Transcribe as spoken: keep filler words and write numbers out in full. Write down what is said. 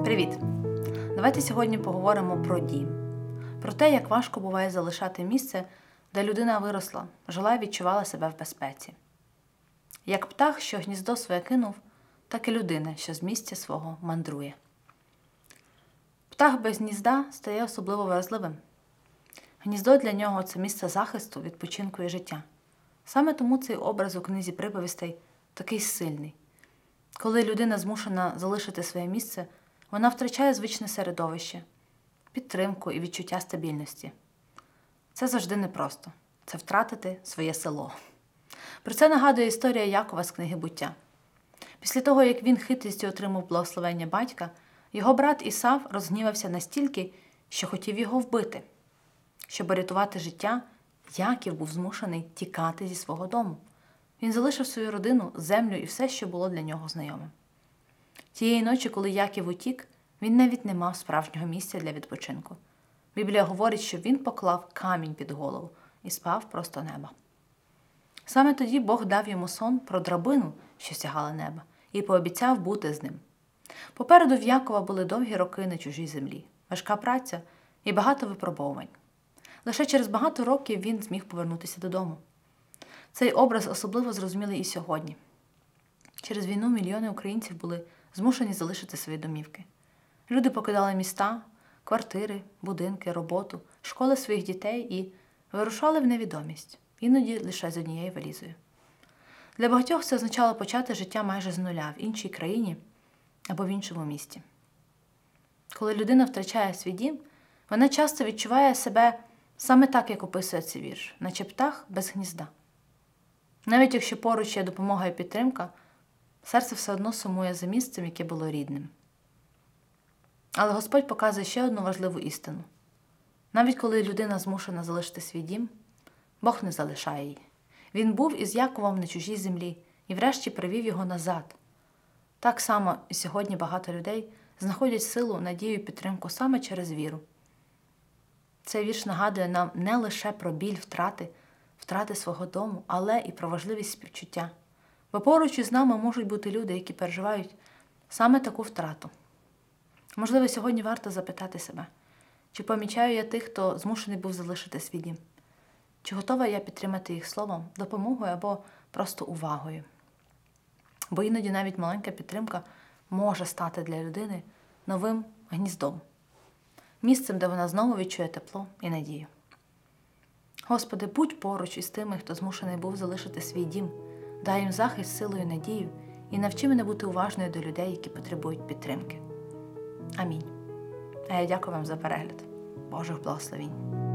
Привіт! Давайте сьогодні поговоримо про дім. Про те, як важко буває залишати місце, де людина виросла, жила і відчувала себе в безпеці. Як птах, що гніздо своє кинув, так і людина, що з місця свого мандрує. Птах без гнізда стає особливо вразливим. Гніздо для нього – це місце захисту, відпочинку і життя. Саме тому цей образ у книзі приповістей такий сильний. Коли людина змушена залишити своє місце, вона втрачає звичне середовище, підтримку і відчуття стабільності. Це завжди непросто. Це втратити своє село. Про це нагадує історія Якова з книги «Буття». Після того, як він хитрістю отримав благословення батька, його брат Ісав розгнівався настільки, що хотів його вбити. Щоб рятувати життя, Яків був змушений тікати зі свого дому. Він залишив свою родину, землю і все, що було для нього знайомим. Тієї ночі, коли Яків утік, він навіть не мав справжнього місця для відпочинку. Біблія говорить, що він поклав камінь під голову і спав просто неба. Саме тоді Бог дав йому сон про драбину, що сягала неба, і пообіцяв бути з ним. Попереду в Якова були довгі роки на чужій землі, важка праця і багато випробовувань. Лише через багато років він зміг повернутися додому. Цей образ особливо зрозумілий і сьогодні. Через війну мільйони українців були змушені залишити свої домівки. Люди покидали міста, квартири, будинки, роботу, школи своїх дітей і вирушали в невідомість, іноді лише з однією валізою. Для багатьох це означало почати життя майже з нуля в іншій країні або в іншому місті. Коли людина втрачає свій дім, вона часто відчуває себе саме так, як описує цей вірш, наче птах без гнізда. Навіть якщо поруч є допомога і підтримка, серце все одно сумує за місцем, яке було рідним. Але Господь показує ще одну важливу істину. Навіть коли людина змушена залишити свій дім, Бог не залишає її. Він був із Яковом на чужій землі і врешті привів його назад. Так само і сьогодні багато людей знаходять силу, надію і підтримку саме через віру. Цей вірш нагадує нам не лише про біль втрати, втрати свого дому, але і про важливість співчуття. Бо поруч із нами можуть бути люди, які переживають саме таку втрату. Можливо, сьогодні варто запитати себе, чи помічаю я тих, хто змушений був залишити свій дім? Чи готова я підтримати їх словом, допомогою або просто увагою? Бо іноді навіть маленька підтримка може стати для людини новим гніздом. Місцем, де вона знову відчує тепло і надію. Господи, будь поруч із тими, хто змушений був залишити свій дім, дай їм захист, силу і надію, і навчи мене бути уважною до людей, які потребують підтримки. Амінь. А я дякую вам за перегляд. Божих благословінь.